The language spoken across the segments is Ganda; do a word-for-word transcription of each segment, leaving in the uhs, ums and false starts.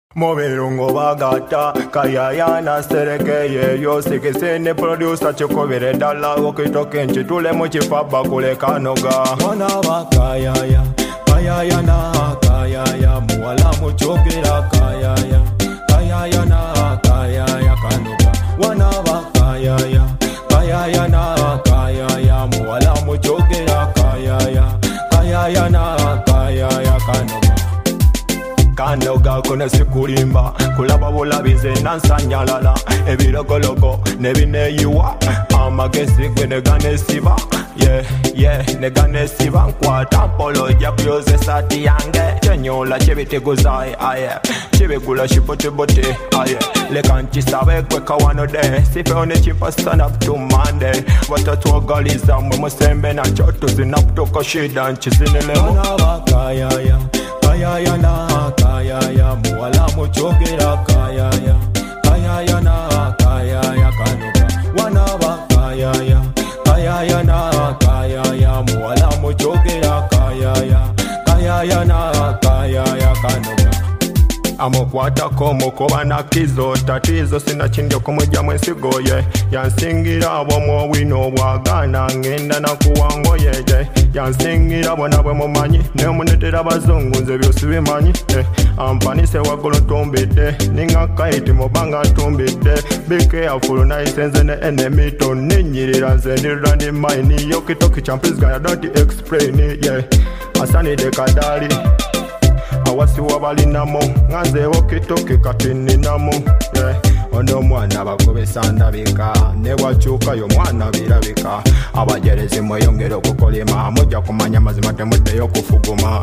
Moverungo bagata, kayayana serekeye yo sikisene producer chikobere dala okitokenchi tule muchifaba kule kanoga. Wana wa kayaya, kayayana kayaya muwala muchogera kayaya, kayayana kayaya kanoga. Wana wa kayaya, kayayana kayaya muwala muchogera kayaya, kayayana kayaya kanoga. Kanoga kone sikulimba kulaba bulabize nansanyalala ebirogologo nebineyiwa amagesi gwe neganesiba yeah yeah neganesiba nkwata mpolo ja kuyoze sati yange chenyola chebiteguzaye aye chebegula shibotibote aye leka nchisabe kweka wanode sifeone chipa stand up to Monday watatwagaliza mwe musembe na choto zinaputoka shida nchizinelemo kayaya kayaya na kayaya muwala muchogera kayaya kayaya na kayaya kanoga wana wa kayaya kayaya na kayaya muwala muchogera kayaya kayaya na kayaya kanoga. Amukwata komo koba na kizo tatizo sina chindio kumuja mwensigoye yansingira abo mwowino bwagana ngenda na kuwangoyeje yansingira bona bwe mumanyi nemunetera bazungu nze byosi bimanyi eh, ampanise wagolo tombedde ninga kaiti mubanga tombedde be careful naisenze ne enemy to ninyirira nze ndirira ndi maini yokitoki champizga ya don't explain it yeah asani de kadali awasi wabalinamo nganze okitoke kati ninamo yeah. Ono mwana bagobesa ndabika ne wachuka yo mwana birabika abajerezi mweyongera okukolema mujja kumanya mazima temuddeyo kufuguma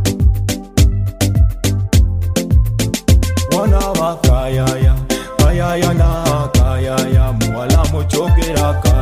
wana wa kayaya kayaya na kayaya muwala muchogera